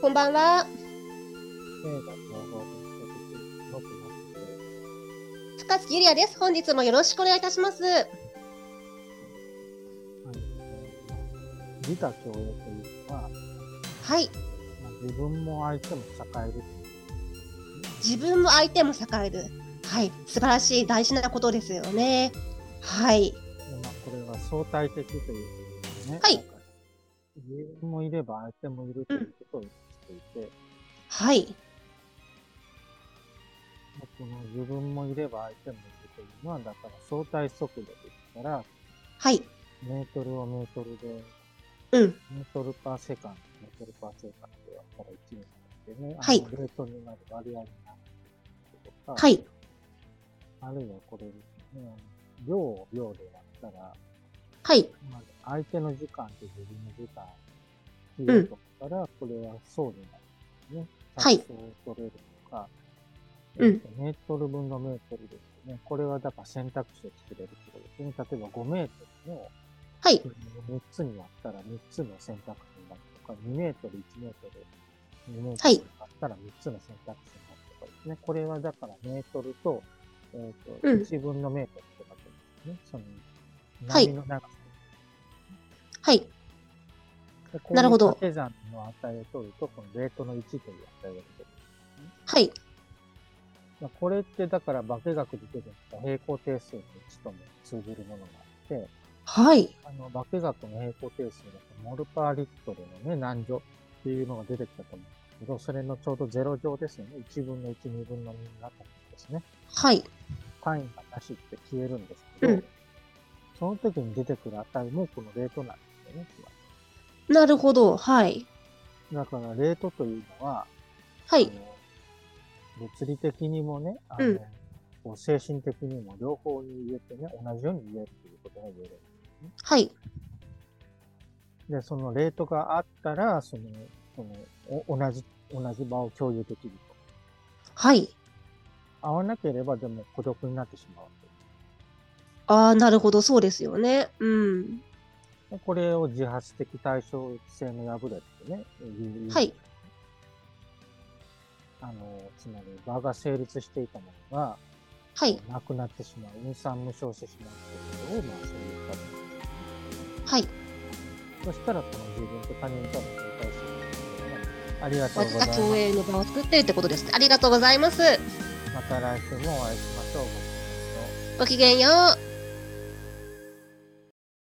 こんばんは。 映画情報分析の木本高槻ゆりやです。本日もよろしくお願いいたします。 で、自他共栄というのは、 はい。 自分も相手も栄える。 自分も相手も栄える。はい。素晴らしい大事なことですよね。はい。 でこれは相対的ということね。 はい。 自分もいれば相手もいるということを意識していて、 はい。 この自分もいれば相手もいるというのは、だから相対速度ですから、 はい。 メートルをメートルで、 うん。 メートルパーセカンド、メートルパーセカンドで割ったら1になってね、 はいレートになる割合になるとか、 はい。 あるいはこれですね、秒を秒で割ったら、 はい。 相手の時間と自分の時間を切ろうと思ったら、これはそうになるんですね。 はい。 着想を取れるとか、 うん。 メートル分のメートルですね。これはだから選択肢を作れるってことですね。例えば5メートルのはい。 3つに割ったら3つの選択肢になるとか、2メートル、1メートル、2メートルに割ったら3つの選択肢になるとかですね。これはだからメートルと、1分のメートルって書くんですね。その波の長さ。 はい。 でこういう掛け算の値を取ると、このレートの1という値が出てくるんですね。 はい。 これってだから化学で出てきた平行定数の1とも通じるものがあって、 はい。 化学の平行定数だとモルパーリットルのね、何乗っていうのが出てきたと思うんですけど、それのちょうど0乗ですよね。1分の1、2分の2になったんですね。 はい。 単位がなしって消えるんですけど、その時に出てくる値もこのレートなんですよね。 なるほど。はい。 だからレートというのは、 はい。 物理的にもね、精神的にも両方に言えてね、同じように言えるということが言えるんですね。 はい。 で、そのレートがあったら、同じ場を共有できると。 はい。 合わなければでも孤独になってしまう。 ああ、なるほど。そうですよね。うん。 これを自発的対称性の破れってね、 はい。 つまり場が成立していたものが、 はい。 なくなってしまう、陰産無償してしまうということを、そういう形ですね。 はい。 そしたら、この自分と他人との相対性がありがとうございます。 共栄の場を作っているってことです。ありがとうございます。 また来週もお会いしましょう。 ごきげんよう。